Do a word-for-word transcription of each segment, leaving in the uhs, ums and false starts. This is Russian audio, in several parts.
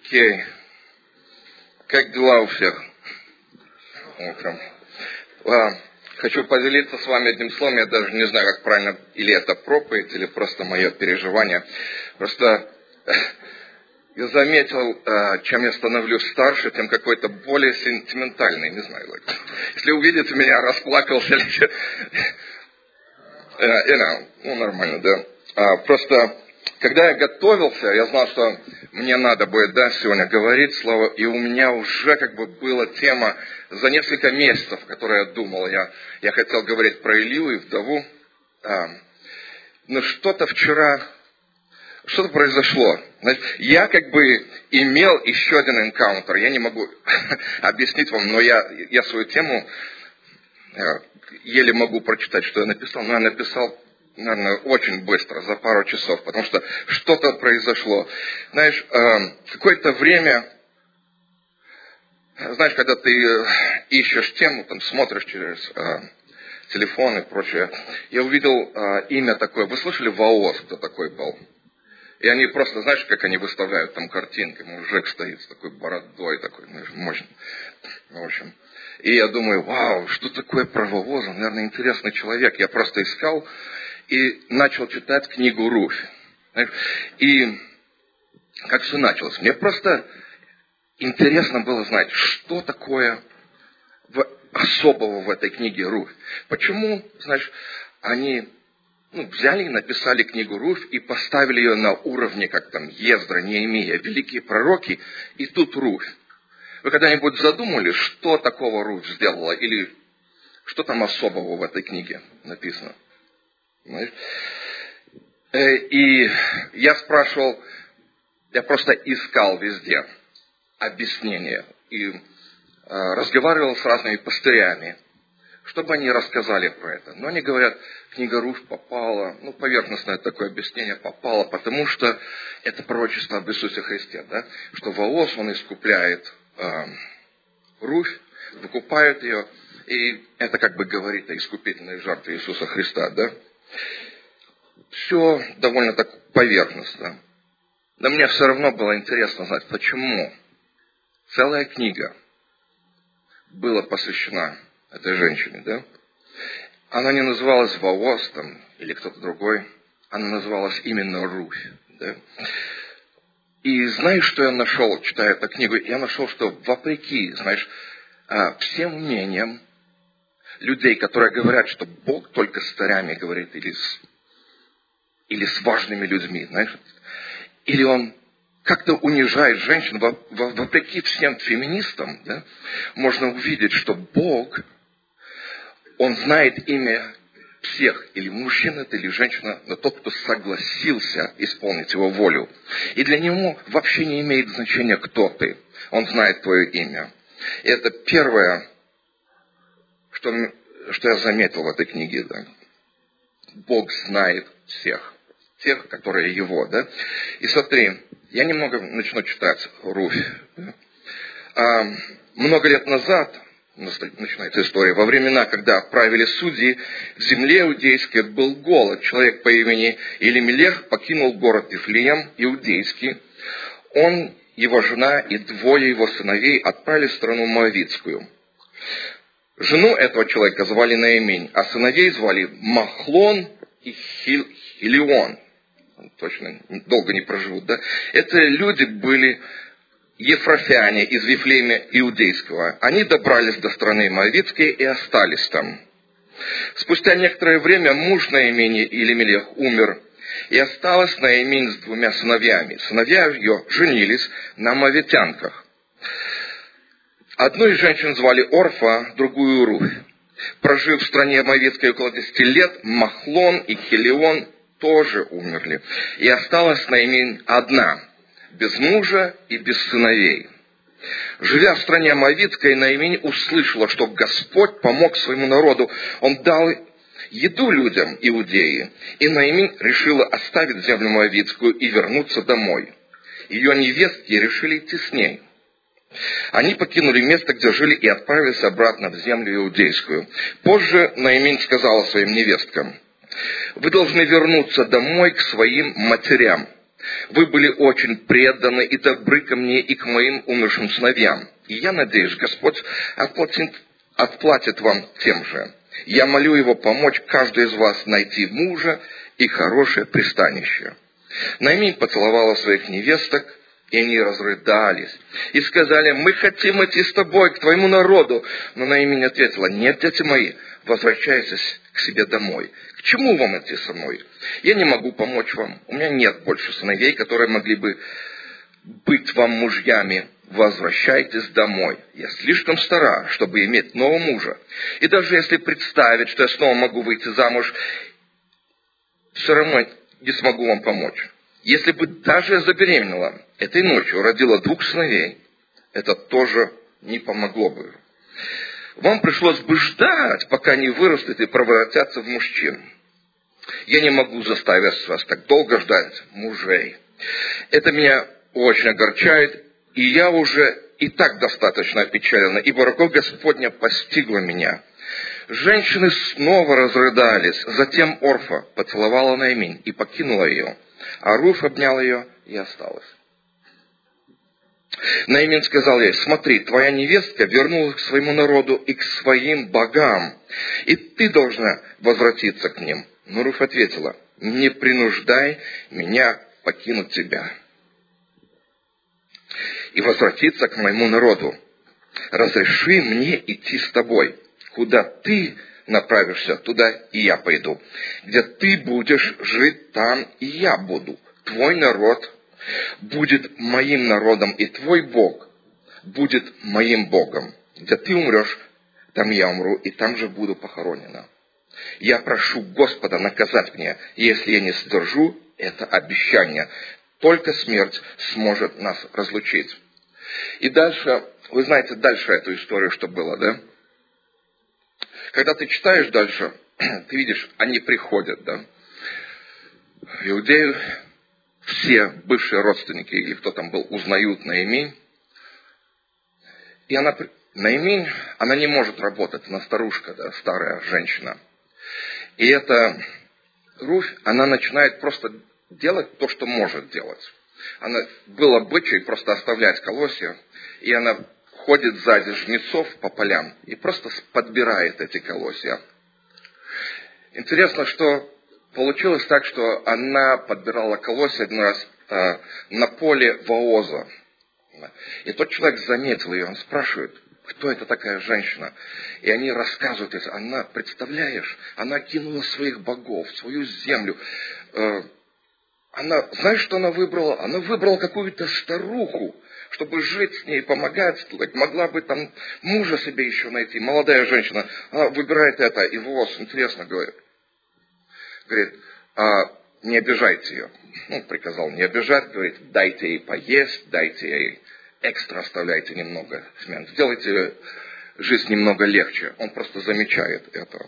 Окей. Как дела у всех? Утром. А, хочу поделиться с вами одним словом. Я даже не знаю, как правильно, или это проповедь, или просто мое переживание. Просто я заметил, чем я становлюсь старше, тем какой-то более сентиментальный. Не знаю, like, если увидите меня, расплакался или что. You know, ну, нормально, да. А, просто, когда я готовился, я знал, что мне надо будет, да, сегодня говорить слово, и у меня уже как бы была тема за несколько месяцев, которые я думал. Я, я хотел говорить про Илью и вдову. А, но что-то вчера, что-то произошло. Значит, я как бы имел еще один энкаунтер. Я не могу объяснить вам, но я, я свою тему еле могу прочитать, что я написал. Но я написал, наверное, очень быстро, за пару часов, потому что что-то произошло. Знаешь, какое-то время, знаешь, когда ты ищешь тему, там смотришь через телефон и прочее, я увидел имя такое. Вы слышали ВАОС, кто такой был? И они просто, знаешь, как они выставляют там картинки, мужик стоит с такой бородой, такой, знаешь, мощный. В общем. И я думаю, вау, что такое про ВАОС? Он, наверное, интересный человек. Я просто искал и начал читать книгу Руфь. И как все началось? Мне просто интересно было знать, что такое в, особого в этой книге Руфь. Почему, знаешь, они ну, взяли и написали книгу Руфь и поставили ее на уровне, как там Ездра, Неемия, великие пророки, и тут Руфь. Вы когда-нибудь задумались, что такого Руфь сделала, или что там особого в этой книге написано? Знаешь? И я спрашивал, я просто искал везде объяснения и разговаривал с разными пастырями, чтобы они рассказали про это. Но они говорят, книга Руфь попала, ну, поверхностное такое объяснение попало, потому что это пророчество об Иисусе Христе, да? Что ВАОС, он искупляет э, Руфь, выкупает ее, и это как бы говорит о искупительной жертве Иисуса Христа, да? Все довольно так поверхностно. Но мне все равно было интересно знать, почему целая книга была посвящена этой женщине, да? Она не называлась ВАОС там, или кто-то другой, она называлась именно Руфь, да? И знаешь, что я нашел, читая эту книгу? Я нашел, что вопреки, знаешь, всем мнениям людей, которые говорят, что Бог только с царями говорит, или с, или с важными людьми, знаешь, или Он как-то унижает женщин, вопреки всем феминистам, да, можно увидеть, что Бог, Он знает имя всех, или мужчина это, или женщина, но тот, кто согласился исполнить Его волю. И для Него вообще не имеет значения, кто ты. Он знает твое имя. И это первое, что, что я заметил в этой книге. Да. Бог знает всех. Тех, которые Его. Да. И смотри, я немного начну читать Руфь. Да. А, много лет назад, начинается история, во времена, когда правили судьи, в земле иудейской был голод. Человек по имени Елимелех покинул город Вифлеем, иудейский. Он, его жена и двое его сыновей отправились в страну Моавитскую. Жену этого человека звали Наимень, а сыновей звали Махлон и Хил, Хилион. Точно, долго не проживут, да? Это люди были ефрафяне из Вифлеема Иудейского. Они добрались до страны Моавитской и остались там. Спустя некоторое время муж Наимени Елимелех умер, и осталась Наимень с двумя сыновьями. Сыновья ее женились на моавитянках. Одну из женщин звали Орфа, другую Руфь. Прожив в стране Моавитской около десяти лет, Махлон и Хилион тоже умерли. И осталась Наимень одна, без мужа и без сыновей. Живя в стране Моавитской, Наимень услышала, что Господь помог своему народу. Он дал еду людям Иудеи. И Наимень решила оставить землю Моавитскую и вернуться домой. Ее невестки решили идти с ней. Они покинули место, где жили, и отправились обратно в землю Иудейскую. Позже Наимень сказала своим невесткам: «Вы должны вернуться домой к своим матерям. Вы были очень преданы и добры ко мне и к моим умершим сыновьям. И я надеюсь, Господь отплатит, отплатит вам тем же. Я молю Его помочь каждой из вас найти мужа и хорошее пристанище». Наимень поцеловала своих невесток, и они разрыдались. И сказали: «Мы хотим идти с тобой, к твоему народу». Но Наимень ответила: «Нет, дети мои, возвращайтесь к себе домой. К чему вам идти со мной? Я не могу помочь вам. У меня нет больше сыновей, которые могли бы быть вам мужьями. Возвращайтесь домой. Я слишком стара, чтобы иметь нового мужа. И даже если представить, что я снова могу выйти замуж, все равно не смогу вам помочь. Если бы даже я забеременела этой ночью, родила двух сыновей, это тоже не помогло бы. Вам пришлось бы ждать, пока они вырастут и превратятся в мужчин. Я не могу заставить вас так долго ждать мужей. Это меня очень огорчает, и я уже и так достаточно опечалена, ибо рука Господня постигла меня». Женщины снова разрыдались. Затем Орфа поцеловала Наимень и покинула ее, а Руфь обнял ее и осталась. Наимень сказал ей: «Смотри, твоя невестка вернулась к своему народу и к своим богам, и ты должна возвратиться к ним». Но Руфь ответила: «Не принуждай меня покинуть тебя и возвратиться к моему народу. Разреши мне идти с тобой. Куда ты направишься, туда и я пойду. Где ты будешь жить, там и я буду. Твой народ будет моим народом, и твой Бог будет моим Богом. Где ты умрешь, там я умру, и там же буду похоронена. Я прошу Господа наказать меня, если я не сдержу это обещание. Только смерть сможет нас разлучить». И дальше, вы знаете дальше эту историю, что было, да? Когда ты читаешь дальше, ты видишь, они приходят, да? В Иудею все бывшие родственники, или кто там был, узнают Наимень. И она, Наимень, она не может работать, она старушка, да, старая женщина. И эта Руфь, она начинает просто делать то, что может делать. Она был обычай просто оставлять колосья, и она ходит сзади жнецов по полям и просто подбирает эти колосья. Интересно, что получилось так, что она подбирала колосья один раз э, на поле Вооза. И тот человек заметил ее, он спрашивает: «Кто это такая женщина?» И они рассказывают, она, представляешь, она кинула своих богов, свою землю. Э, она, знаешь, что она выбрала? Она выбрала какую-то старуху, чтобы жить с ней, помогать, могла бы там мужа себе еще найти. Молодая женщина, она выбирает это, и Воос, интересно, говорит, говорит, а, не обижайте ее. Ну, приказал не обижать, говорит, дайте ей поесть, дайте ей экстра, оставляйте немного, сделайте жизнь немного легче. Он просто замечает это.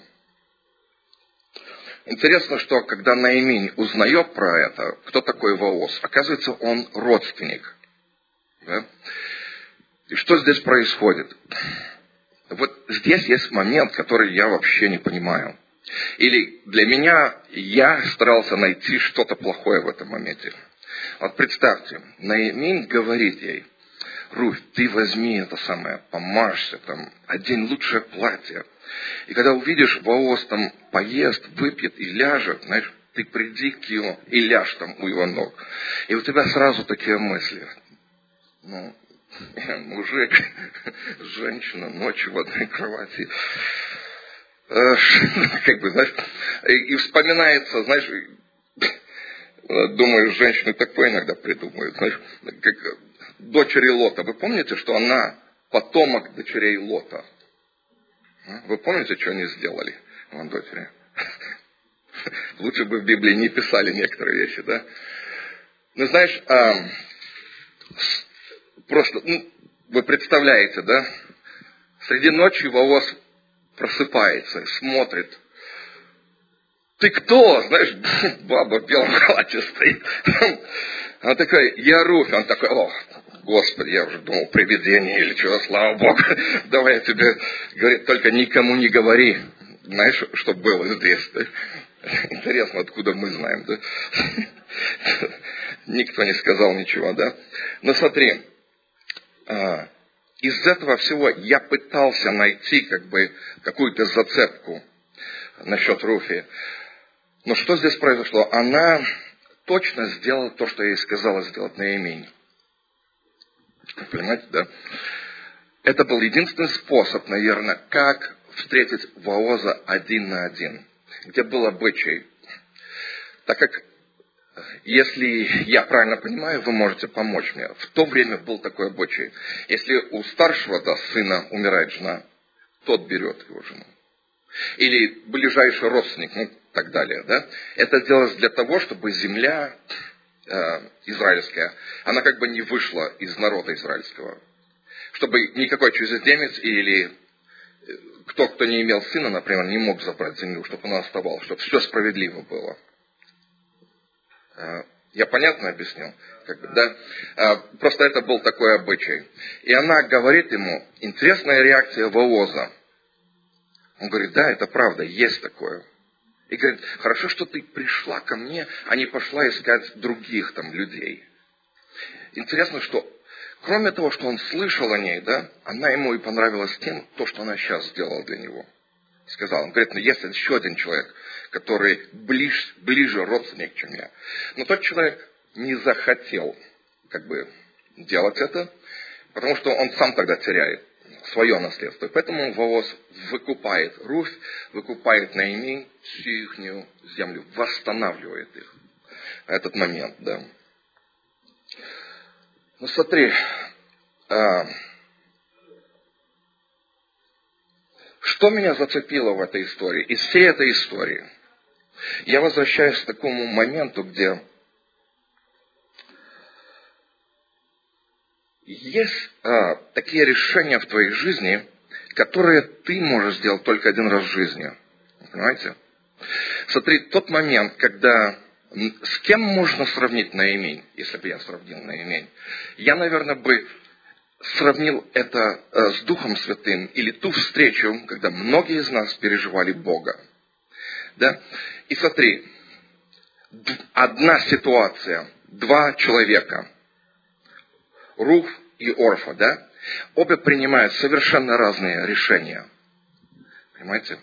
Интересно, что когда Наимень узнает про это, кто такой Воос, оказывается, он родственник. Да? И что здесь происходит? Вот здесь есть момент, который я вообще не понимаю. Или для меня, я старался найти что-то плохое в этом моменте. Вот представьте, Наимень говорит ей: «Руфь, ты возьми это самое, помажься, там, одень лучшее платье. И когда увидишь, Воос там поест, выпьет и ляжет, знаешь, ты приди к его и ляжь там у его ног». И у тебя сразу такие мысли. Ну, мужик, женщина, ночью в одной кровати. Как бы, знаешь, и вспоминается, знаешь, думаю, женщины такое иногда придумывают, знаешь, как дочери Лота. Вы помните, что она потомок дочерей Лота? Вы помните, что они сделали, вон дочери? Лучше бы в Библии не писали некоторые вещи, да? Ну, знаешь, а, просто, ну, вы представляете, да? Среди ночи Воос просыпается, смотрит. «Ты кто?» Знаешь, баба в белом халате стоит. Она такая: «Я Руфь». Он такой: «О, Господи, я уже думал, привидение или чего, слава Богу. Давай я тебе, говорит, только никому не говори». Знаешь, что было здесь? Да? Интересно, откуда мы знаем, да? Никто не сказал ничего, да? Но смотри, из этого всего я пытался найти как бы какую-то зацепку насчет Руфи. Но что здесь произошло? Она точно сделала то, что я ей сказала сделать Наимень. Понимаете, да? Это был единственный способ, наверное, как встретить Вооза один на один, где был обычай. Так как, если я правильно понимаю, вы можете помочь мне. В то время был такой обычай. Если у старшего да, сына умирает жена, тот берет его жену. Или ближайший родственник, ну, так далее. Да? Это делалось для того, чтобы земля э, израильская, она как бы не вышла из народа израильского. Чтобы никакой чужеземец или кто, кто не имел сына, например, не мог забрать землю, чтобы она оставалась, чтобы все справедливо было. Я понятно объяснил? Как бы, да? Просто это был такой обычай. И она говорит ему, интересная реакция Вооза. Он говорит, да, это правда, есть такое. И говорит, хорошо, что ты пришла ко мне, а не пошла искать других там людей. Интересно, что кроме того, что он слышал о ней, да, она ему и понравилась тем, то, что она сейчас сделала для него. Сказал, он говорит, ну есть еще один человек, который ближе, ближе родственник, чем я. Но тот человек не захотел как бы делать это, потому что он сам тогда теряет свое наследство. Поэтому Вооз выкупает Руфь, выкупает Наимень, всю их землю, восстанавливает их. Этот момент, да. Ну смотри, а, что меня зацепило в этой истории, из всей этой истории? Я возвращаюсь к такому моменту, где есть а, такие решения в твоей жизни, которые ты можешь сделать только один раз в жизни. Понимаете? Смотри, тот момент, когда... С кем можно сравнить Наимень, если бы я сравнил Наимень? Я, наверное, бы сравнил это с Духом Святым или ту встречу, когда многие из нас переживали Бога. Да? И смотри, одна ситуация, два человека, Руф и Орфа, да? Обе принимают совершенно разные решения. Понимаете?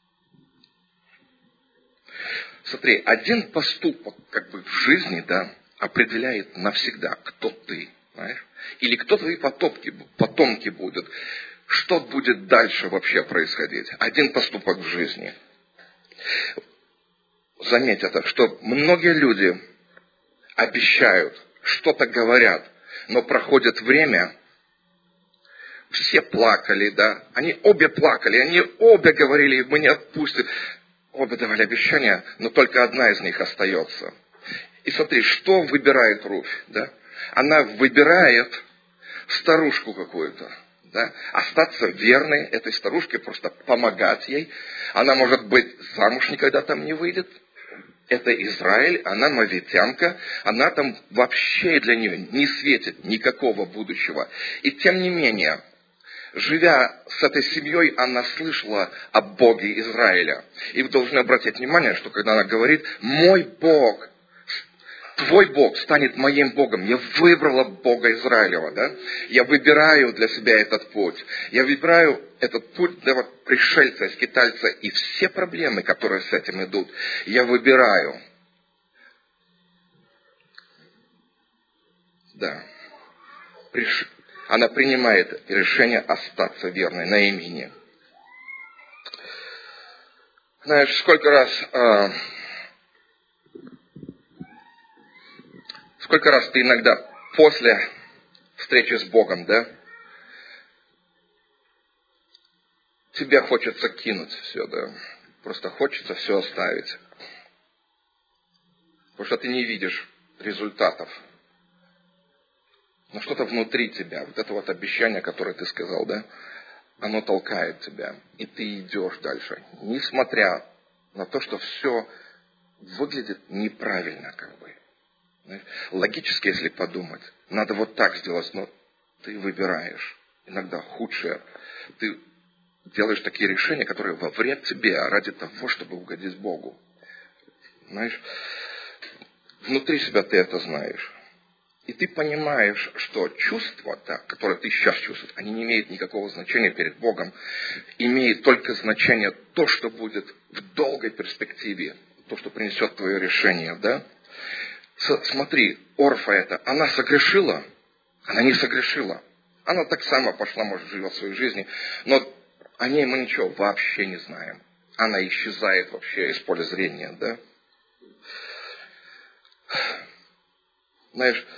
Смотри, один поступок как бы в жизни, да, определяет навсегда, кто ты, знаешь? Или кто твои потомки, потомки будут. Что будет дальше вообще происходить? Один поступок в жизни. Заметь это, что многие люди обещают, что-то говорят, но проходит время, все плакали, да, они обе плакали, они обе говорили, мы не отпустим. Обе давали обещания, но только одна из них остается. И смотри, что выбирает Руфь, да? Она выбирает старушку какую-то, да? Остаться верной этой старушке, просто помогать ей. Она, может быть, замуж никогда там не выйдет. Это Израиль, она мавитянка, она там вообще для нее не светит никакого будущего. И тем не менее, живя с этой семьей, она слышала о Боге Израиля. И вы должны обратить внимание, что когда она говорит, мой Бог, твой Бог станет моим Богом. Я выбрала Бога Израилева, да? Я выбираю для себя этот путь. Я выбираю этот путь для вот пришельца, скитальца. И все проблемы, которые с этим идут, я выбираю. Да. Приш... Она принимает решение остаться верной Наимени. Знаешь, сколько раз, э, сколько раз ты иногда после встречи с Богом, да, тебе хочется кинуть все, да, просто хочется все оставить, потому что ты не видишь результатов. Но что-то внутри тебя, вот это вот обещание, которое ты сказал, да, оно толкает тебя, и ты идешь дальше, несмотря на то, что все выглядит неправильно, как бы. Логически, если подумать, надо вот так сделать, но ты выбираешь иногда худшее. Ты делаешь такие решения, которые во вред тебе, ради того, чтобы угодить Богу. Знаешь, внутри себя ты это знаешь. И ты понимаешь, что чувства, да, которые ты сейчас чувствуешь, они не имеют никакого значения перед Богом. Имеет только значение то, что будет в долгой перспективе, то, что принесет твое решение. Да? Смотри, Орфа это, она согрешила? Она не согрешила. Она так само пошла, может, живет в своей жизни, но о ней мы ничего вообще не знаем. Она исчезает вообще из поля зрения. Да? Знаешь,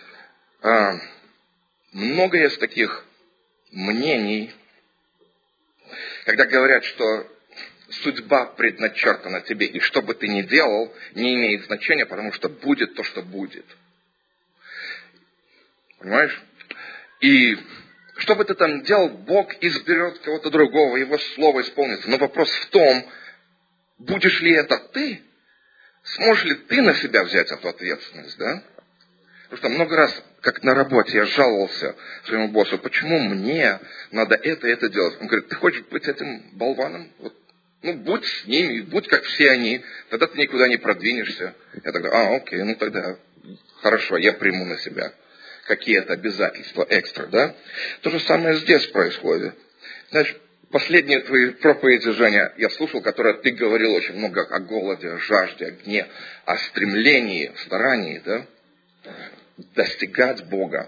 много есть таких мнений, когда говорят, что судьба предначертана тебе, и что бы ты ни делал, не имеет значения, потому что будет то, что будет. Понимаешь? И что бы ты там делал, Бог изберет кого-то другого, Его слово исполнится. Но вопрос в том, будешь ли это ты, сможешь ли ты на себя взять эту ответственность, да? Потому что много раз, как на работе, я жаловался своему боссу, почему мне надо это и это делать. Он говорит, ты хочешь быть этим болваном? Вот, ну, будь с ними, будь как все они, тогда ты никуда не продвинешься. Я тогда, а, окей, ну тогда хорошо, я приму на себя какие-то обязательства экстра, да? То же самое здесь происходит. Знаешь, последние твои проповеди, Женя, я слушал, которые ты говорил очень много о голоде, о жажде, о гне, о стремлении, старании, да? Достигать Бога.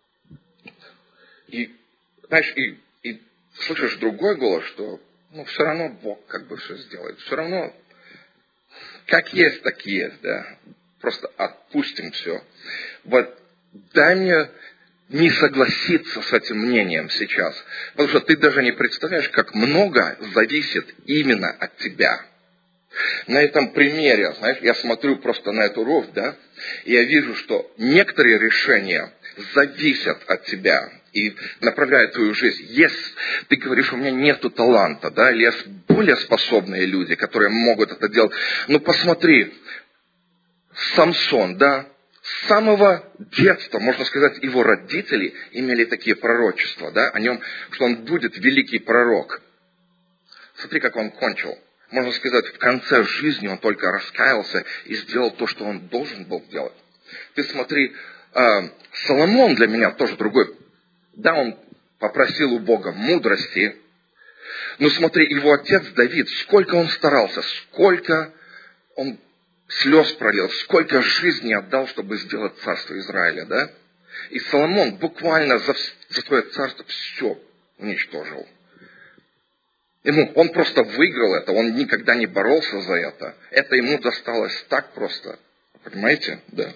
И, знаешь, и, и слышишь другой голос, что ну, все равно Бог как бы все сделает. Все равно, как есть, так есть, да. Просто отпустим все. Вот дай мне не согласиться с этим мнением сейчас. Потому что ты даже не представляешь, как много зависит именно от тебя. На этом примере, знаешь, я смотрю просто на эту ровь, да, и я вижу, что некоторые решения зависят от тебя и направляют твою жизнь. Если ты говоришь, у меня нету таланта, да, или есть более способные люди, которые могут это делать. Ну, посмотри, Самсон, да, с самого детства, можно сказать, его родители имели такие пророчества, да, о нем, что он будет великий пророк. Смотри, как он кончил. Можно сказать, в конце жизни он только раскаялся и сделал то, что он должен был делать. Ты смотри, Соломон для меня тоже другой. Да, он попросил у Бога мудрости, но смотри, его отец Давид, сколько он старался, сколько он слез пролил, сколько жизни отдал, чтобы сделать царство Израиля, да? И Соломон буквально за, за свое царство все уничтожил. Ему, он просто выиграл это, он никогда не боролся за это. Это ему досталось так просто. Понимаете? Да.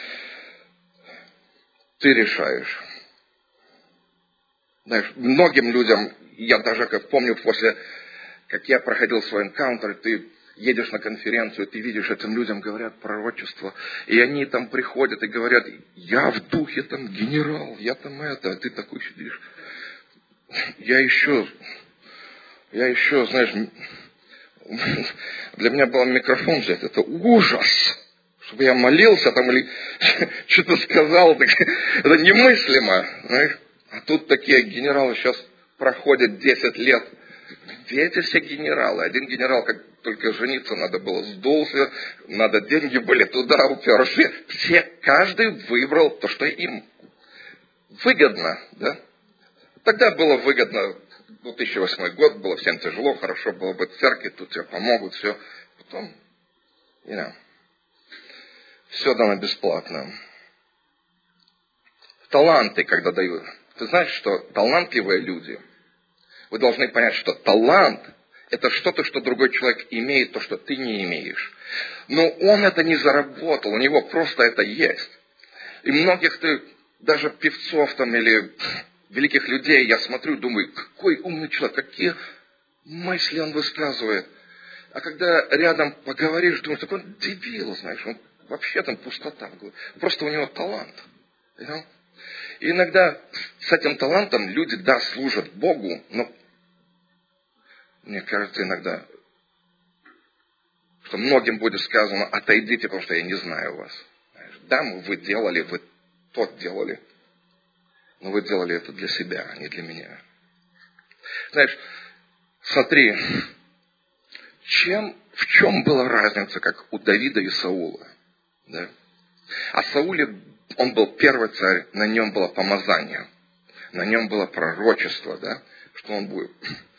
Ты решаешь. Знаешь, многим людям, я даже как помню, после, как я проходил свой энкаунтер, ты едешь на конференцию, ты видишь, этим людям говорят пророчество, и они там приходят и говорят, я в духе там генерал, я там это, а ты такой сидишь. Я еще... Я еще, знаешь, для меня был микрофон взять, это ужас. Чтобы я молился там или что-то сказал, так, это немыслимо. Знаешь? А тут такие генералы сейчас проходят десять лет. Где эти все генералы? Один генерал, как только жениться надо было, сдулся, надо деньги были туда уперши. Все, каждый выбрал то, что им выгодно. Да? Тогда было выгодно. две тысячи восьмой год, было всем тяжело, хорошо было быть в церкви, тут тебе помогут, все. Потом, you know, все дано бесплатно. Таланты, когда дают. Ты знаешь, что талантливые люди, вы должны понять, что талант – это что-то, что другой человек имеет, то, что ты не имеешь. Но он это не заработал, у него просто это есть. И многих ты, даже певцов там или... великих людей, я смотрю, думаю, какой умный человек, какие мысли он высказывает. А когда рядом поговоришь, думаешь, такой он дебил, знаешь, он вообще там пустота. Просто у него талант. You know? И иногда с этим талантом люди, да, служат Богу, но мне кажется иногда, что многим будет сказано, отойдите, потому что я не знаю вас. Знаешь, да, вы делали, вы тот делали. Но вы делали это для себя, а не для меня. Знаешь, смотри, чем, в чем была разница, как у Давида и Саула? Да? А Сауле, он был первый царь, на нем было помазание, на нем было пророчество, да, что он будет.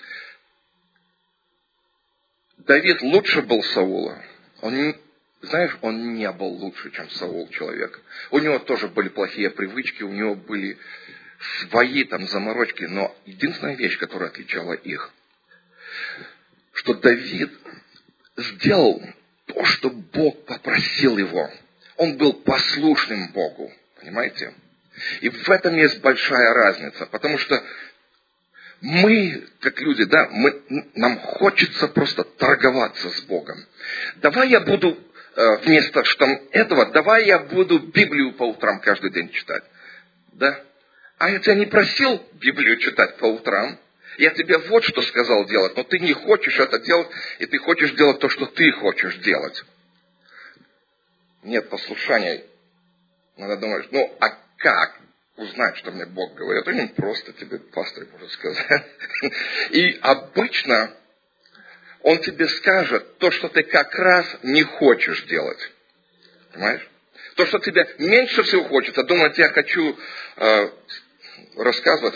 Давид лучше был Саула. Он, знаешь, он не был лучше, чем Саул человек. У него тоже были плохие привычки, у него были свои там заморочки, но единственная вещь, которая отличала их, что Давид сделал то, что Бог попросил его. Он был послушным Богу, понимаете? И в этом есть большая разница, потому что мы, как люди, да, мы, нам хочется просто торговаться с Богом. Давай я буду, вместо что этого, давай я буду Библию по утрам каждый день читать. Да? А я тебя не просил Библию читать по утрам. Я тебе вот что сказал делать, но ты не хочешь это делать, и ты хочешь делать то, что ты хочешь делать. Нет послушания. Надо думать, ну а как узнать, что мне Бог говорит? Это не просто тебе пастор может сказать. И обычно он тебе скажет то, что ты как раз не хочешь делать. Понимаешь? То, что тебе меньше всего хочется. Думать, я хочу э, рассказывать.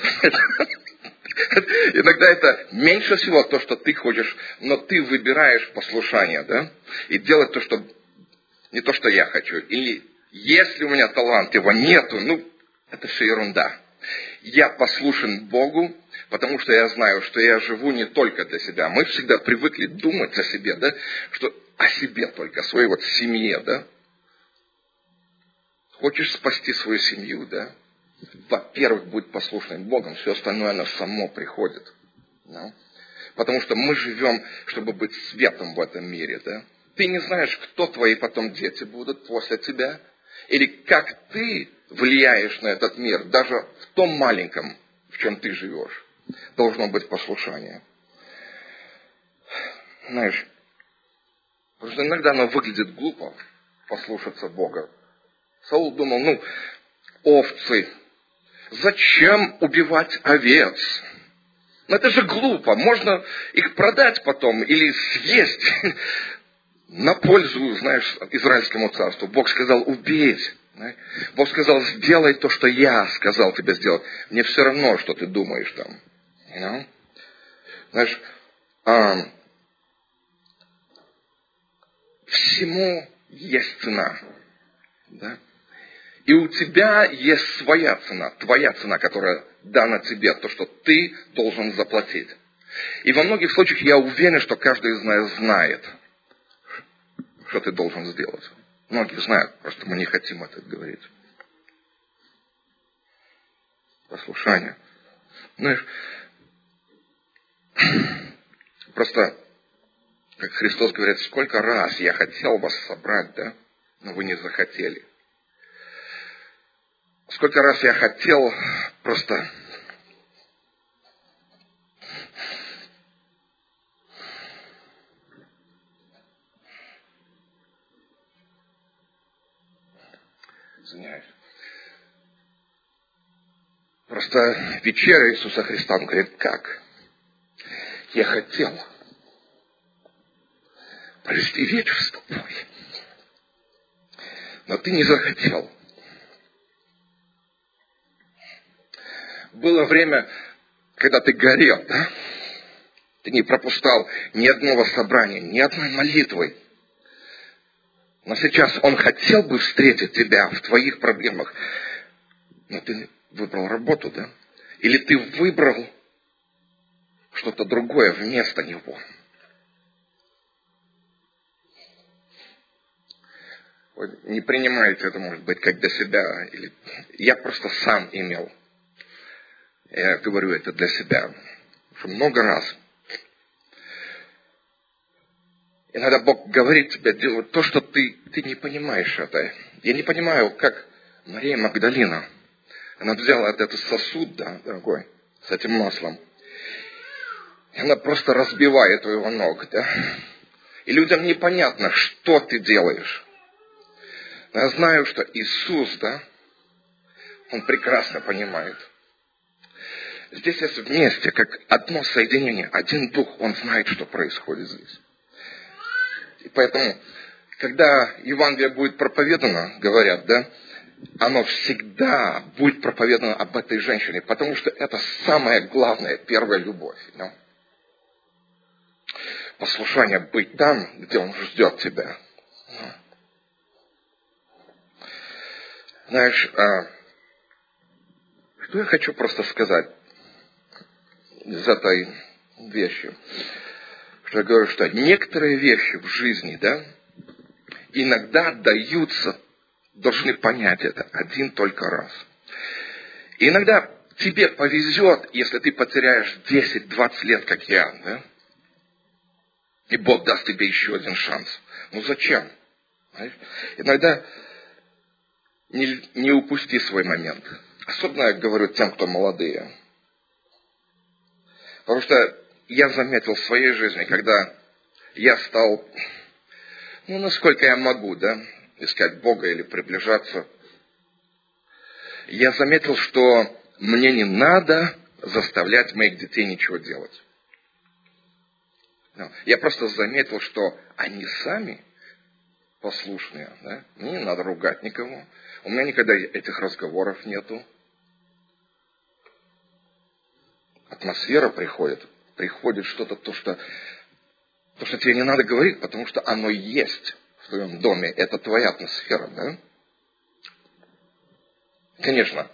Иногда это меньше всего то, что ты хочешь, но ты выбираешь послушание, да? И делать то, что не то, что я хочу. Или если у меня талант, его нету, ну, это все ерунда. Я послушен Богу, потому что я знаю, что я живу не только для себя. Мы всегда привыкли думать о себе, да? Что о себе только, о своей вот семье, да? Хочешь спасти свою семью, да? Во-первых, будь послушным Богом, все остальное оно само приходит. Да? Потому что мы живем, чтобы быть светом в этом мире, да? Ты не знаешь, кто твои потом дети будут после тебя, или как ты влияешь на этот мир, даже в том маленьком, в чем ты живешь. Должно быть послушание. Знаешь, потому что иногда оно выглядит глупо, послушаться Бога. Саул думал, ну, овцы, зачем убивать овец? Ну, это же глупо, можно их продать потом или съесть на пользу, знаешь, Израильскому царству. Бог сказал, убей. Бог сказал, сделай то, что я сказал тебе сделать. Мне все равно, что ты думаешь там. You know? Знаешь, а, всему есть цена. Да? И у тебя есть своя цена, твоя цена, которая дана тебе, то, что ты должен заплатить. И во многих случаях я уверен, что каждый из нас знает, что ты должен сделать. Многие знают, просто мы не хотим это говорить. Послушание. Знаешь, просто, как Христос говорит, сколько раз я хотел вас собрать, да, но вы не захотели. Сколько раз я хотел просто извиняюсь. Просто вечеря Иисуса Христа, Он говорит, как? Я хотел провести вечер с тобой, но ты не захотел. Было время, когда ты горел, да? Ты не пропускал ни одного собрания, ни одной молитвы. Но сейчас Он хотел бы встретить тебя в твоих проблемах. Но ты выбрал работу, да? Или ты выбрал что-то другое вместо Него. Вы не принимаете это, может быть, как для себя. Или... Я просто сам имел. Я говорю это для себя. Что много раз. Иногда Бог говорит тебе делать то, что ты, ты не понимаешь это. Я не понимаю, как Мария Магдалина. Она взяла этот сосуд, да, дорогой, с этим маслом. И она просто разбивает у его ног, да. И людям непонятно, что ты делаешь. Но я знаю, что Иисус, да, Он прекрасно понимает. Здесь есть вместе, как одно соединение, один дух, Он знает, что происходит здесь. И поэтому, когда Евангелие будет проповедано, говорят, да, оно всегда будет проповедано об этой женщине, потому что это самая главная, первая любовь. Да? Послушание быть там, где Он ждет тебя. Знаешь, что я хочу просто сказать из этой вещи? Что я говорю, что некоторые вещи в жизни, да, иногда даются, должны понять это один только раз. И иногда тебе повезет, если ты потеряешь десять-двадцать лет, как я, да? И Бог даст тебе еще один шанс. Ну зачем? Знаешь? Иногда не, не упусти свой момент. Особенно я говорю тем, кто молодые. Потому что я заметил в своей жизни, когда я стал, ну, насколько я могу, да, искать Бога или приближаться, я заметил, что мне не надо заставлять моих детей ничего делать. Я просто заметил, что они сами послушные. Да? Мне не надо ругать никого. У меня никогда этих разговоров нету. Атмосфера приходит. Приходит что-то, то, что, то, что тебе не надо говорить, потому что оно есть в твоем доме. Это твоя атмосфера. Да? Конечно,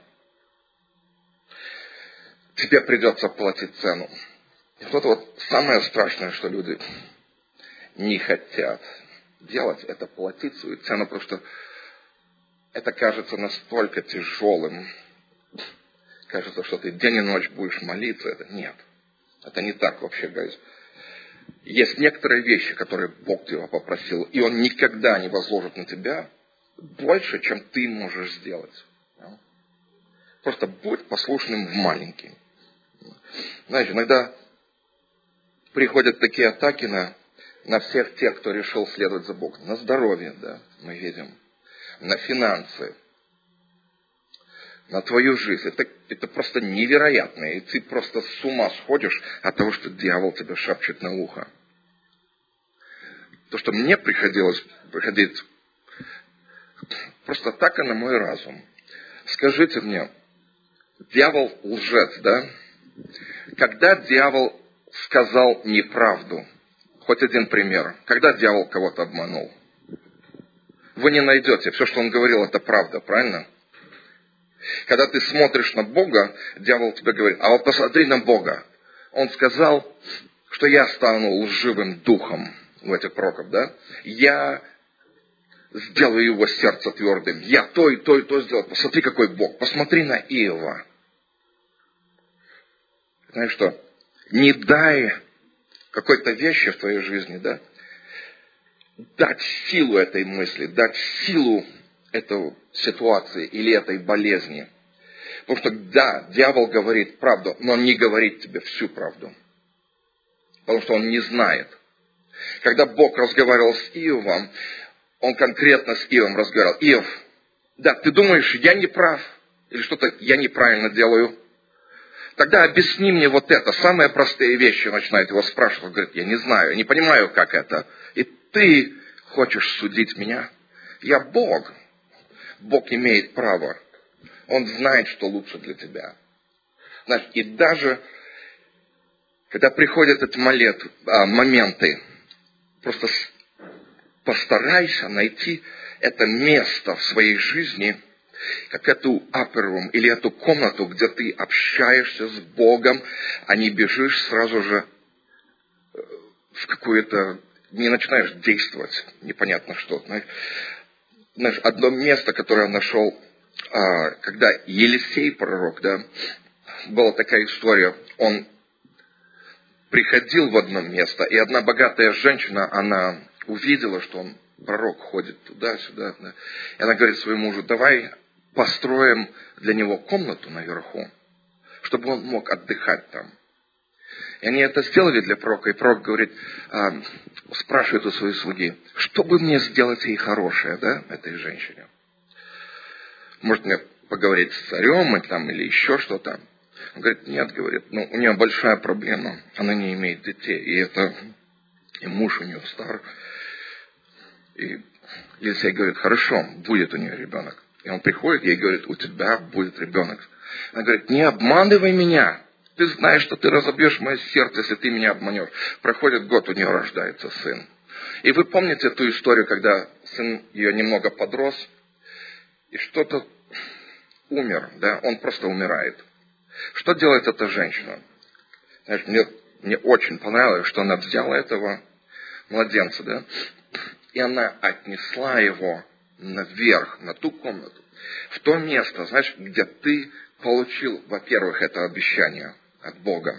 тебе придется платить цену. И вот, вот самое страшное, что люди не хотят делать, это платить свою цену, потому что это кажется настолько тяжелым. Кажется, что ты день и ночь будешь молиться. Это нет. Это не так вообще, guys. Есть некоторые вещи, которые Бог тебя попросил, и Он никогда не возложит на тебя больше, чем ты можешь сделать. Просто будь послушным в маленьким. Знаешь, иногда приходят такие атаки на, на всех тех, кто решил следовать за Богом. На здоровье, да, мы видим. На финансы. На твою жизнь. Это, это просто невероятно. И ты просто с ума сходишь от того, что дьявол тебе шепчет на ухо. То, что мне приходилось приходить просто так и на мой разум. Скажите мне, дьявол лжец, да? Когда дьявол сказал неправду, хоть один пример, когда дьявол кого-то обманул, вы не найдете. Все, что он говорил, это правда, правильно? Когда ты смотришь на Бога, дьявол тебе говорит, а вот посмотри на Бога. Он сказал, что я стану лживым духом в этих пророков, да? Я сделаю его сердце твердым. Я то и то и то сделал. Посмотри, какой Бог. Посмотри на Иова. Знаешь что? Не дай какой-то вещи в твоей жизни, да? Дать силу этой мысли, дать силу этой ситуации или этой болезни. Потому что, да, дьявол говорит правду, но он не говорит тебе всю правду. Потому что он не знает. Когда Бог разговаривал с Иовом, он конкретно с Иовом разговаривал. Иов, да, ты думаешь, я не прав? Или что-то я неправильно делаю? Тогда объясни мне вот это. Самые простые вещи начинает его спрашивать. Он говорит, я не знаю, не понимаю, как это. И ты хочешь судить меня? Я Бог. Бог имеет право. Он знает, что лучше для тебя. Знаешь, и даже, когда приходят эти молитвы, а, моменты, просто постарайся найти это место в своей жизни, как эту upper room или эту комнату, где ты общаешься с Богом, а не бежишь сразу же в какую-то, не начинаешь действовать, непонятно что. Знаешь, одно место, которое я нашел, когда Елисей пророк, да, была такая история, он приходил в одно место, и одна богатая женщина, она увидела, что он, пророк, ходит туда-сюда. Да, и она говорит своему мужу, давай построим для него комнату наверху, чтобы он мог отдыхать там. И они это сделали для пророка, и пророк говорит, а, спрашивает у своей слуги, что бы мне сделать ей хорошее, да, этой женщине? Может мне поговорить с царем или, там, или еще что-то? Он говорит, нет, говорит, ну, у нее большая проблема, она не имеет детей, и это, и муж у нее стар, и Елисей говорит, хорошо, будет у нее ребенок. И он приходит, ей говорит, у тебя будет ребенок. Она говорит, не обманывай меня. Ты знаешь, что ты разобьешь мое сердце, если ты меня обманешь. Проходит год, у нее рождается сын. И вы помните ту историю, когда сын ее немного подрос, и что-то умер, да, он просто умирает. Что делает эта женщина? Знаешь, мне, мне очень понравилось, что она взяла этого младенца, да, и она отнесла его наверх, на ту комнату, в то место, знаешь, где ты получил, во-первых, это обещание от Бога.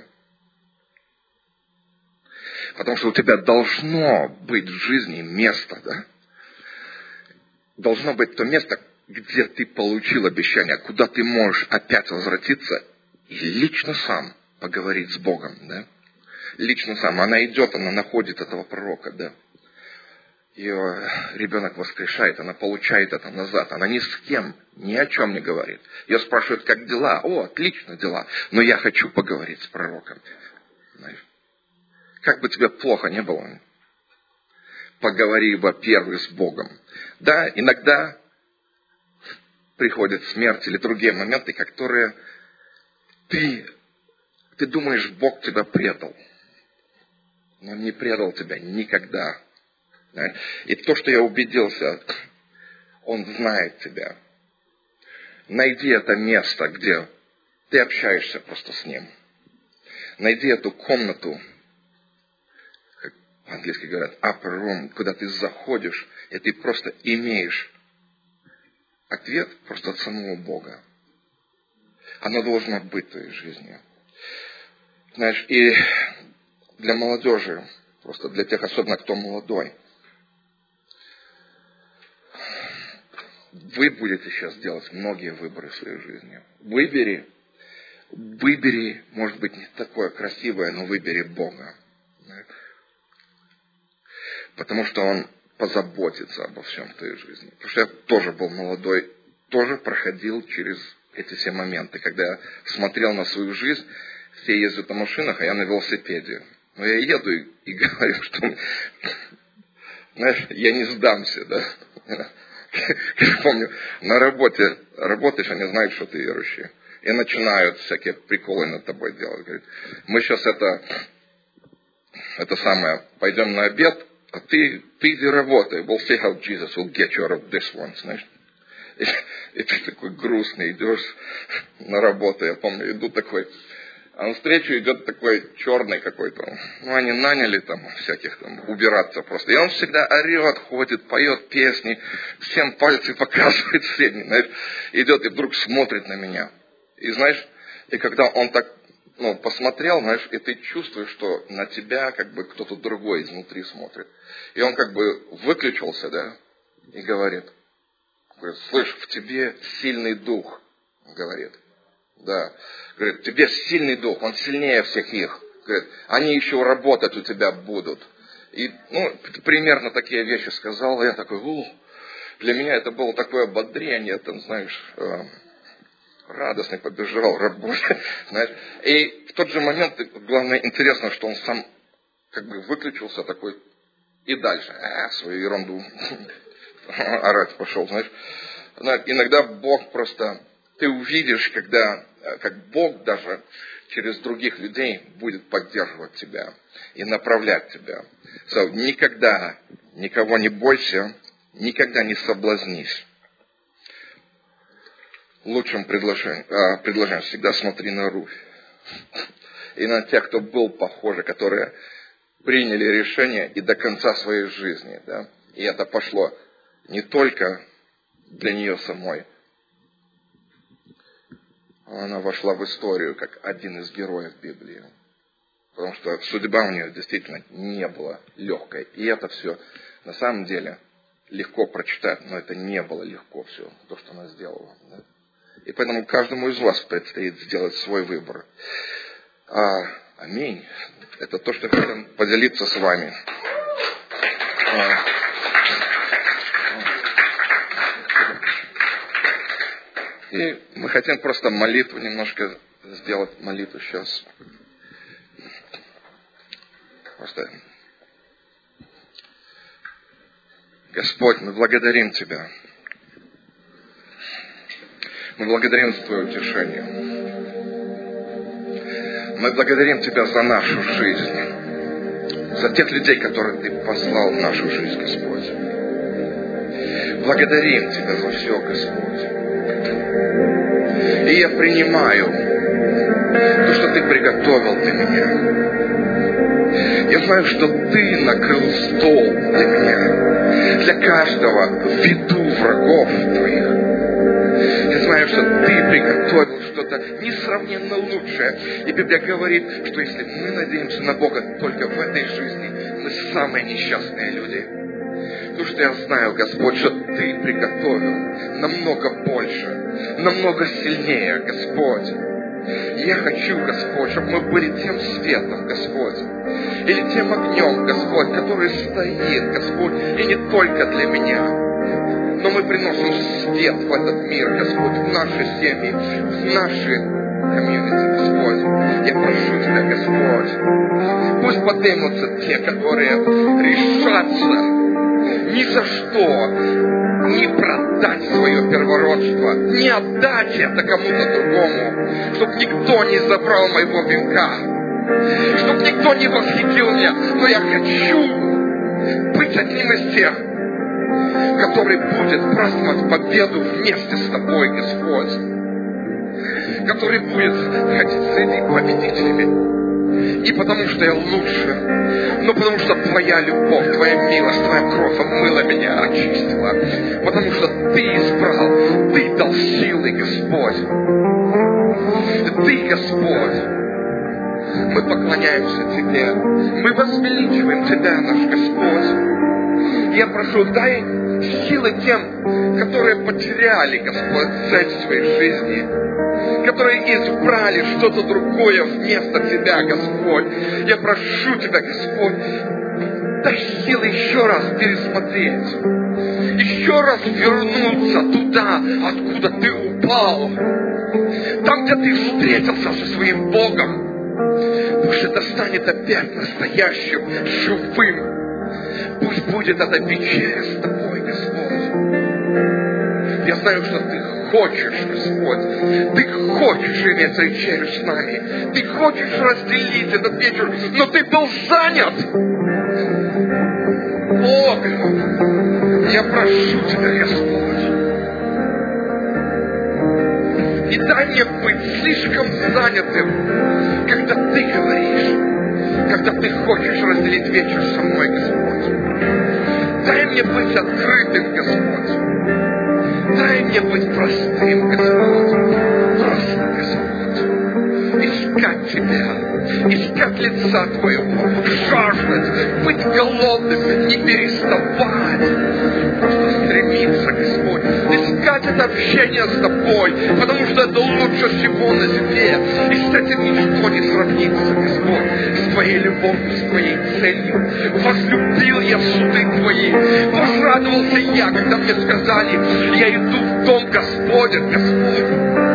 Потому что у тебя должно быть в жизни место, да? Должно быть то место, где ты получил обещание, куда ты можешь опять возвратиться и лично сам поговорить с Богом, да? Лично сам. Она идет, она находит этого пророка, да? Ее ребенок воскрешает, она получает это назад. Она ни с кем, ни о чем не говорит. Ее спрашивают, как дела? О, отлично дела. Но я хочу поговорить с пророком. Знаешь, как бы тебе плохо не было, поговори, во-первых, с Богом. Да, иногда приходит смерть или другие моменты, которые ты, ты думаешь, Бог тебя предал. Но Он не предал тебя никогда. И то, что я убедился, Он знает тебя. Найди это место, где ты общаешься просто с Ним. Найди эту комнату, как по-английски говорят, upper room, куда ты заходишь, и ты просто имеешь ответ просто от самого Бога. Оно должно быть в твоей жизни. Знаешь, и для молодежи, просто для тех, особенно кто молодой, вы будете сейчас делать многие выборы в своей жизни. Выбери, выбери, может быть, не такое красивое, но выбери Бога. Потому что Он позаботится обо всем в твоей жизни. Потому что я тоже был молодой, тоже проходил через эти все моменты, когда я смотрел на свою жизнь, все ездят на машинах, а я на велосипеде. Но я еду и, и говорю, что, знаешь, я не сдамся, да. Я помню, на работе работаешь, они знают, что ты верующий. И начинают всякие приколы над тобой делать. Говорят, мы сейчас это, это самое, пойдем на обед, а ты, ты иди работай. We'll see how Jesus will get you out of this one, знаешь. И, и ты такой грустный, идешь на работу. Я помню, иду такой, а навстречу идет такой черный какой-то. Ну, они наняли там всяких там убираться просто. И он всегда орет, ходит, поет песни, всем пальцы показывает средний, знаешь, идет и вдруг смотрит на меня. И знаешь, и когда он так, ну, посмотрел, знаешь, и ты чувствуешь, что на тебя как бы кто-то другой изнутри смотрит. И он как бы выключился, да, и говорит, говорит, слышь, в тебе сильный дух, говорит. Да. Говорит, в тебе сильный дух, он сильнее всех их. Говорит, они еще работать у тебя будут. И, ну, примерно такие вещи сказал. И я такой, ух, для меня это было такое ободрение, там, знаешь, э, радостный побежал работать, знаешь. И в тот же момент, главное, интересно, что он сам как бы выключился такой и дальше, а, свою ерунду орать пошел, знаешь. Иногда Бог просто, ты увидишь, когда, как Бог даже через других людей будет поддерживать тебя и направлять тебя. So, никогда никого не бойся, никогда не соблазнись. Лучшим предложением, а, предложением всегда смотри на Руфь. И на тех, кто был похожи, которые приняли решение и до конца своей жизни. Да? И это пошло не только для нее самой. Она вошла в историю как один из героев Библии. Потому что судьба у нее действительно не была легкой. И это все на самом деле легко прочитать, но это не было легко все, то, что она сделала. Да? И поэтому каждому из вас предстоит сделать свой выбор. А, аминь. Это то, что я хотел поделиться с вами. И мы хотим просто молитву немножко сделать, молитву сейчас. Просто Господь, мы благодарим Тебя. Мы благодарим за Твое утешение. Мы благодарим Тебя за нашу жизнь, за тех людей, которые Ты послал в нашу жизнь, Господь. Благодарим Тебя за все, Господь. И я принимаю то, что Ты приготовил для меня. Я знаю, что Ты накрыл стол для меня, для каждого в виду врагов Твоих. Я знаю, что Ты приготовил что-то несравненно лучшее. И Библия говорит, что если мы надеемся на Бога только в этой жизни, мы самые несчастные люди. Потому что я знаю, Господь, что Ты приготовил намного больше, намного сильнее, Господь. И я хочу, Господь, чтобы мы были тем светом, Господь, или тем огнем, Господь, который стоит, Господь, и не только для меня, но мы приносим свет в этот мир, Господь, в наши семьи, в наши комьюнити, Господь. Я прошу Тебя, Господь, пусть поднимутся те, которые решатся ни за что не продать свое первородство, не отдать это кому-то другому, чтобы никто не забрал моего венка, чтобы никто не восхитил меня, но я хочу быть одним из тех, который будет праздновать победу вместе с Тобой, Господь, который будет ходить среди победителями. Не потому, что я лучше, но потому, что Твоя любовь, Твоя милость, Твоя кровь омыла меня, очистила. Потому что Ты избрал, Ты дал силы, Господь. Ты, Господь. Мы поклоняемся Тебе. Мы возвеличиваем Тебя, наш Господь. Я прошу, дай силы тем, которые потеряли, Господь, цель своей жизни, которые избрали что-то другое вместо Тебя, Господь. Я прошу Тебя, Господь, дай силы еще раз пересмотреть, еще раз вернуться туда, откуда Ты упал, там, где Ты встретился со своим Богом. Пусть это станет опять настоящим, живым. Пусть будет эта вечеря с Тобой, Господь. Я знаю, что Ты хочешь, Господь. Ты хочешь иметь вечерю с нами. Ты хочешь разделить этот вечер, но Ты был занят. Бог, я прошу Тебя, Господь, не дай мне быть слишком занятым, когда Ты говоришь, когда Ты хочешь разделить вечер со мной, Господь. Дай мне быть открытым, Господь. Дай мне быть простым, Господь. Просто, Господь. Искать Тебя. Искать лица Твоего. Жаждать. Быть голодным. Не переставать. Просто стремиться, Господь. Искать это общение с Тобой. Потому что это лучше всего на земле. И с этим ничто не сравнится, Господь. С Твоей любовью, с Твоей целью. Возлюбил я суды Твои. Возрадовался я, когда мне сказали, я иду в дом Господень, Господь.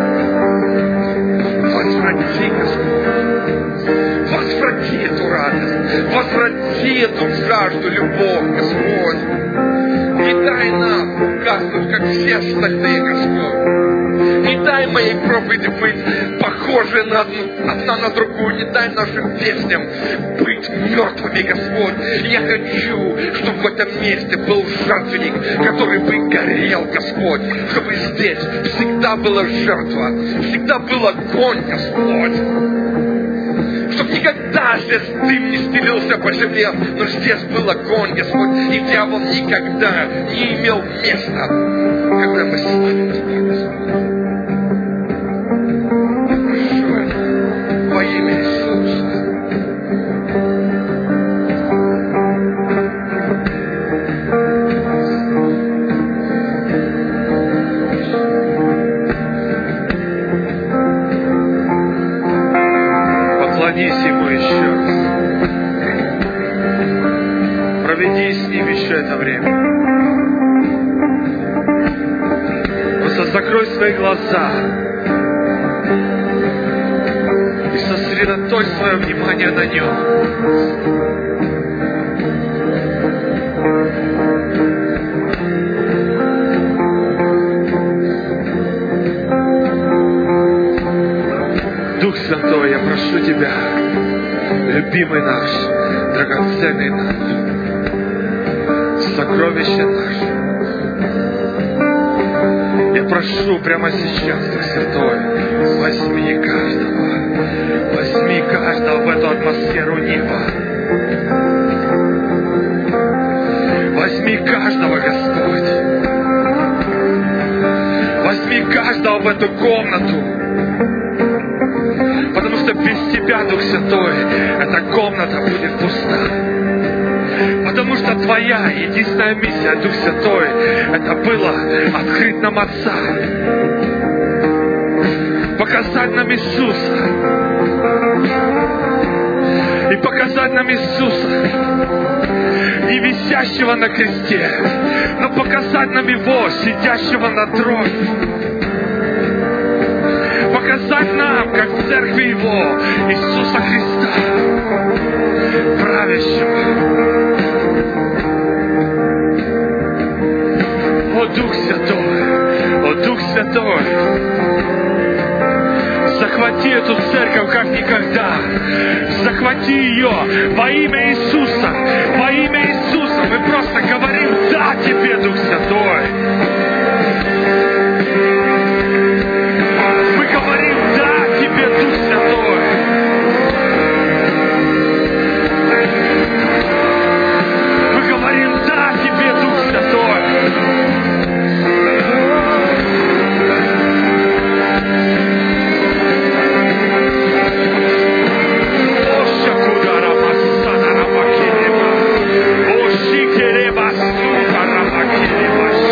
Возврати, Господь. Возврати эту радость. Возврати эту жажду, любовь, Господь. Не дай нам угаснуть, как все остальные, Господь. Не дай моей проповеди быть похожей на одну, одна на другую. Не дай нашим песням быть мертвыми, Господь. Я хочу, чтобы в этом месте был жертвенник, который бы горел, Господь. Чтобы здесь всегда была жертва, всегда был огонь, Господь. Чтобы никогда здесь дым не стелился по земле, но здесь был огонь, Господь, и дьявол никогда не имел места, когда мы славим Тебя, Господь. Прошу это во имя Иисуса. Поклонись Ему еще раз. Проведи с Ним еще это время. Просто закрой свои глаза и сосредоточь свое внимание на Нем. Святой, я прошу Тебя, любимый наш, драгоценный наш, сокровище наше. Я прошу прямо сейчас, Дух Святой, возьми каждого, возьми каждого в эту атмосферу неба. Возьми каждого, Господь. Возьми каждого в эту комнату. Потому что без Тебя, Дух Святой, эта комната будет пуста. Потому что Твоя единственная миссия, Дух Святой, это было открыть нам Отца. Показать нам Иисуса. И показать нам Иисуса. Не висящего на кресте, но показать нам Его, сидящего на троне. Показать нам, как в церкви Его, Иисуса Христа, правящего. О, Дух Святой, о, Дух Святой, захвати эту церковь как никогда. Захвати ее во имя Иисуса. Во имя Иисуса мы просто говорим «Да» Тебе, Дух Святой. Мы говорим «Да» Тебе, Дух Святой. Мы говорим «Да» Тебе, Дух Святой. О,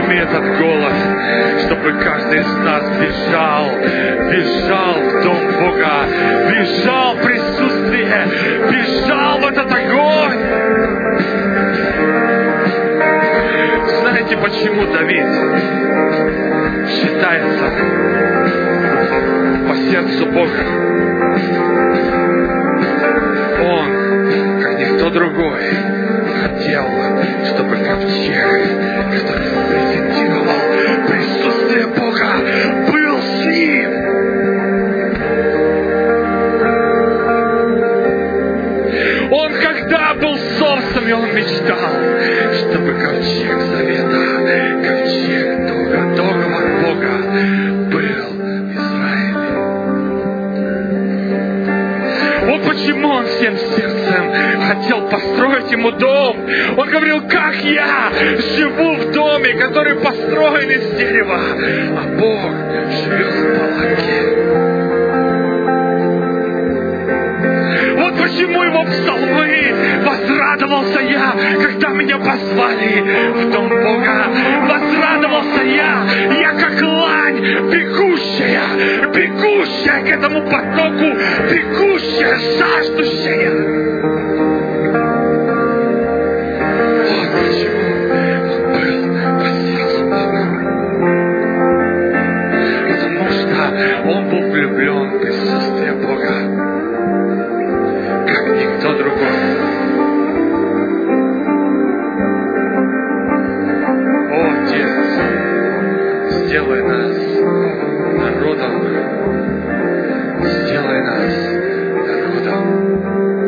подними этот голос, чтобы каждый из нас бежал, бежал в Дом Бога, бежал в присутствие, бежал в этот огонь. Знаете, почему Давид считается по сердцу Бога? Он, как никто другой, хотел, чтобы ковчег, который репрезентировал присутствие Бога, был с ним. Он, когда был с овцами, он мечтал, чтобы ковчег завета, ковчег Бога, договор Бога был в Израиле. Вот почему он всем сердцем хотел построить ему дом. Он говорил, как я живу в доме, который построен из дерева, а Бог живет в палатке. Вот почему его псалмы возрадовался я, когда меня позвали в Дом Бога. Возрадовался я, я как лань, бегущая, бегущая к этому потоку, бегущая, жаждущая. Он был влюблен в присутствие Бога, как никто другой. О, Отец, сделай нас народом, сделай нас народом,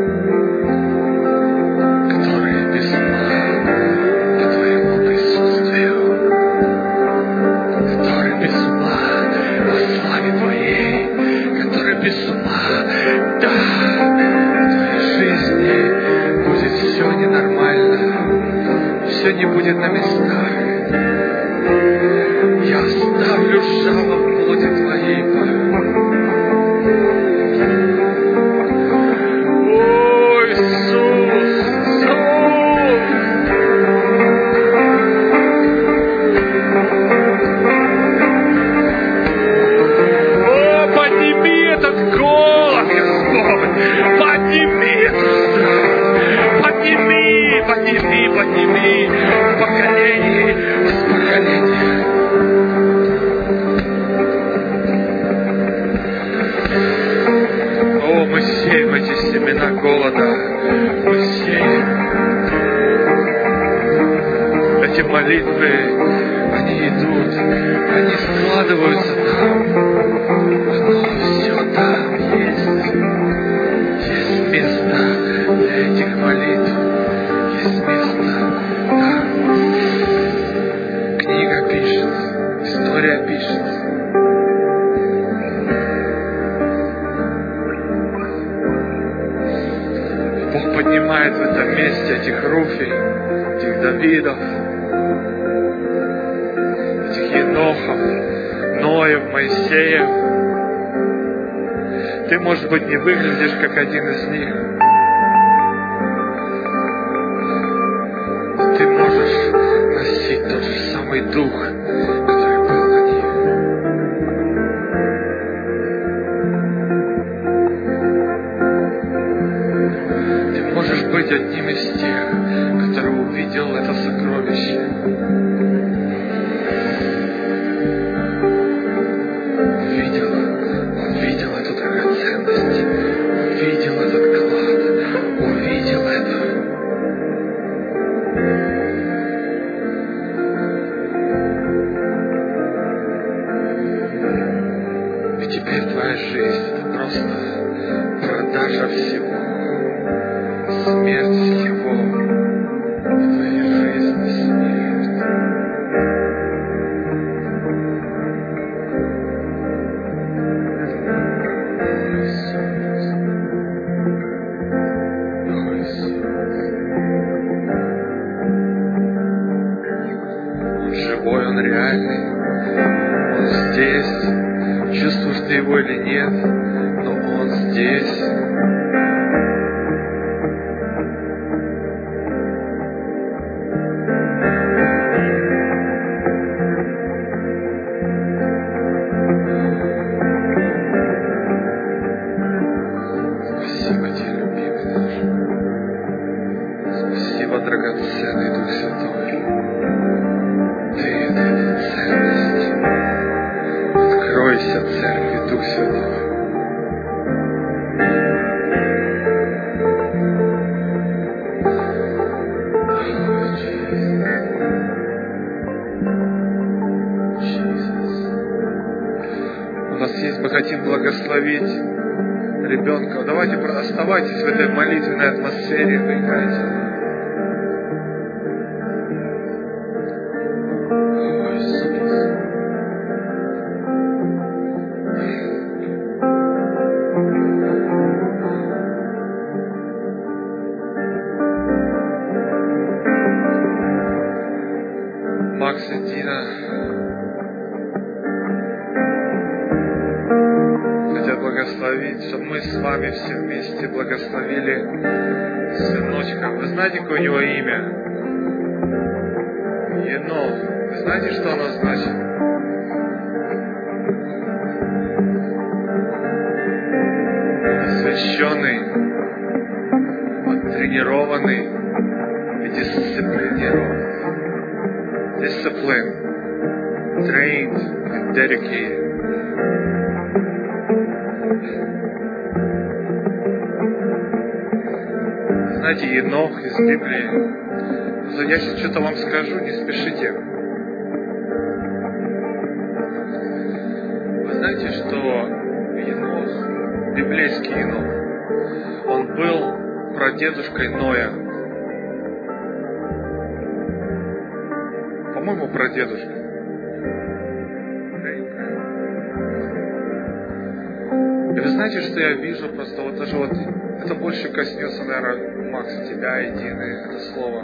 который без ума по Твоему присутствию, который без ума о славе Твоей, который без ума, да, в Твоей жизни будет все ненормально, все не будет на местах. Я оставлю жало в плоти Твоей. О, Иисус, О, подними этот голос, Господь, подними эту страсть, подними, подними, подними в поколении, в поколение. О, мы сеем эти семена голода, мы сеем. Эти молитвы, они идут, они складываются там. Оно все там есть. Есть место для этих молитв. Есть место, да. Книга пишет, история пишет. Бог поднимает в этом месте этих Руфей, этих Давидов, этих Енохов, Ноев, Моисеев. Ты, может быть, не выглядишь как один из них. Но ты можешь носить тот же самый дух, который был на них. Ты можешь быть одним из тех, который увидел это сокровище. Увидел, увидел эту драгоценность, увидел этот клад, увидел это. И теперь твоя жизнь — это просто продажа всего, смерть всего в твоей жизни, смерть. Он живой, он реальный, он здесь. Чувствуешь ты его или нет, но он здесь. хотим благословить ребенка. Давайте оставайтесь в этой молитвенной атмосфере, играйте. Макс и Дина хотят благословить, чтобы мы с вами все вместе благословили сыночка. Вы знаете, какое у него имя? Енох. Вы знаете, что оно значит? Освященный, оттренированный и дисциплинированный. Discipline, trained and dedicated. Знаете, Енох из Библии. Я сейчас что-то вам скажу, не спешите. Вы знаете, что Енох, библейский Енох, он был прадедушкой Ноя. По-моему, прадедушка. И вы знаете, что я вижу просто вот даже вот, это больше коснется, наверное, Макса, тебя и Дины, это слово.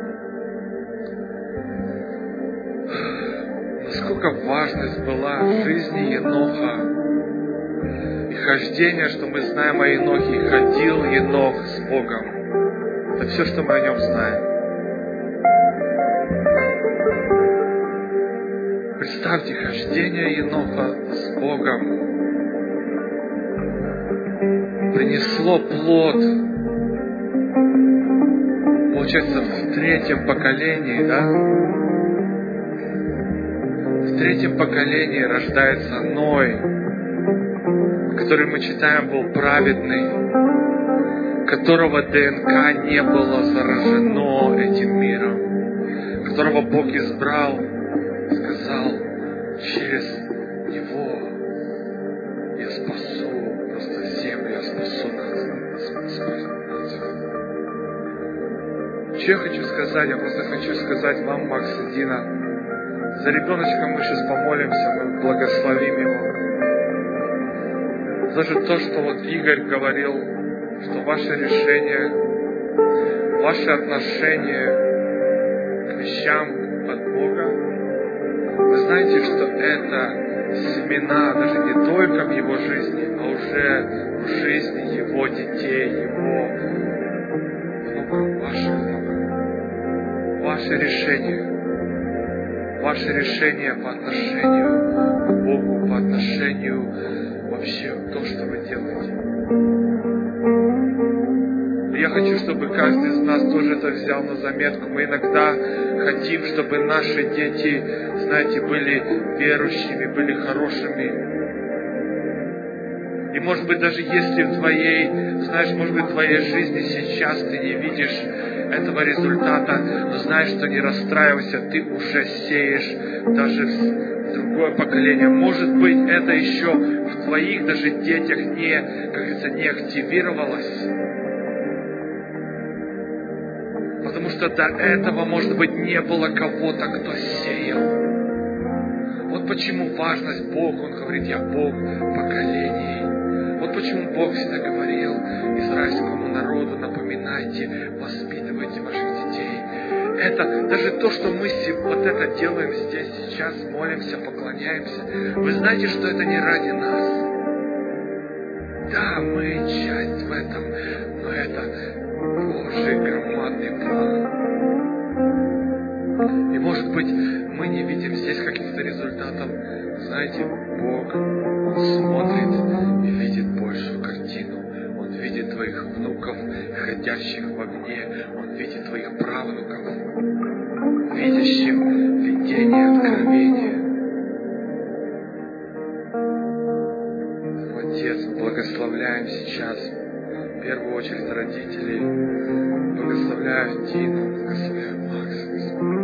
Насколько важность была в жизни Еноха и хождение, что мы знаем о Енохе, и ходил Енох с Богом. Это все, что мы о нем знаем. Представьте, хождение Еноха с Богом принесло плод, получается, в третьем поколении, да? В третьем поколении рождается Ной, который мы читаем был праведный, которого ДНК не было заражено этим миром, которого Бог избрал, сказал, через него я спасу просто землю, я спасу нас. Что я хочу сказать? Я просто хочу сказать вам, Макс и Дина, за ребеночком мы сейчас помолимся, мы благословим его. Даже то, что вот Игорь говорил, что ваше решение, ваше отношение к вещам от Бога, вы знаете, что это семена даже не только в его жизни, а уже в жизни его детей, его внуков, ваших внуков. Ваше решение, ваше решение по отношению к Богу, по отношению вообще к то, что вы делаете. Я хочу, чтобы каждый из нас тоже это взял на заметку. Мы иногда хотим, чтобы наши дети, знаете, были верующими, были хорошими. И может быть даже если в твоей, знаешь, может быть в твоей жизни сейчас ты не видишь этого результата, но знаешь, что не расстраивайся, ты уже сеешь даже в другое поколение. Может быть это еще в твоих даже детях не, как говорится, не активировалось. Потому что до этого, может быть, не было кого-то, кто сеял. Вот почему важность Бога. Он говорит, я Бог поколений. Вот почему Бог всегда говорил израильскому народу, напоминайте, воспитывайте ваших детей. Это даже то, что мы вот это делаем здесь, сейчас, молимся, поклоняемся. Вы знаете, что это не ради нас. Да, мы часть в этом, но это Божий громадный план. И может быть, мы не видим здесь каких-то результатов. Знаете, Бог, Он смотрит и видит большую картину. Он видит твоих внуков, ходящих в огне. Он видит твоих правнуков, видящих видение, откровение. Отец, благословляем сейчас, в первую очередь, родителей, благословляю Дину, благословляю Макса, Господи.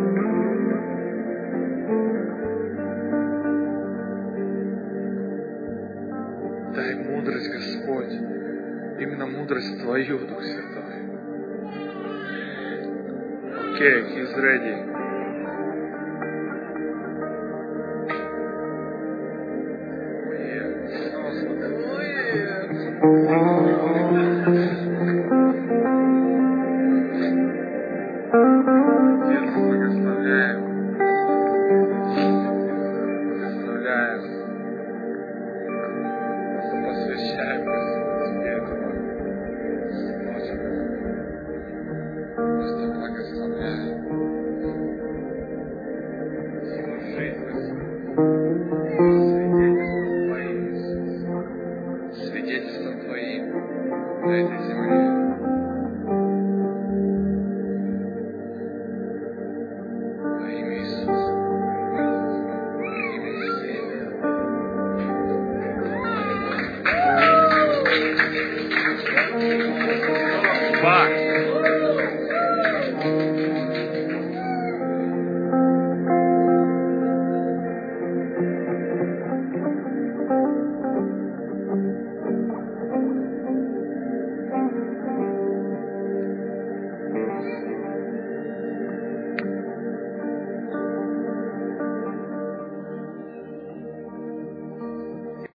Твою, Дух Святой. Окей, okay, he's ready.